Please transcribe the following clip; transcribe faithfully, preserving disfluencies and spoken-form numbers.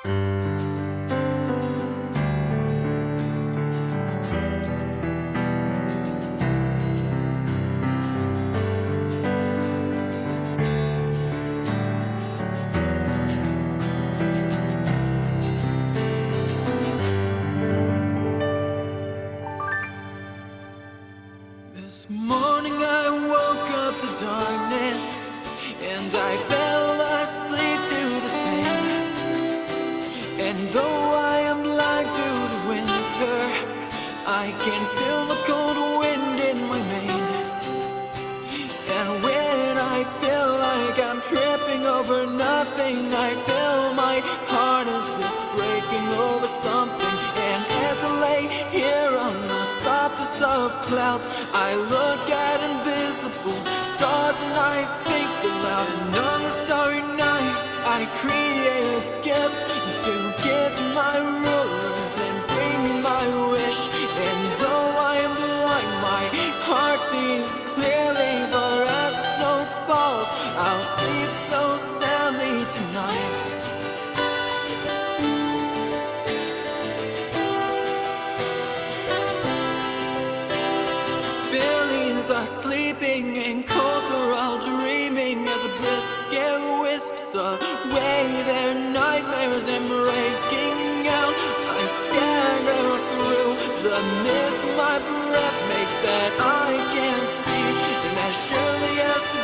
This morning I woke up to darkness, and I fell asleep to the same. And though I am blind to the winter, I can feel the cold wind in my mane. And when I feel like I'm tripping over nothing, I feel my heart as it's breaking over something. And as I lay here on the softest of clouds, I look at invisible stars and I think aloud. And on the starry night, I create a gift to give to my rulers and bring me my wish. And though I am blind, my heart sees clearly, for as the snow falls, I'll sleep so soundly tonight. Feelings are sleeping and colds are all dreaming as the biscuit whisks away their nightmares and breaking out. I stagger through the mist my breath makes that I can't see, and as surely as the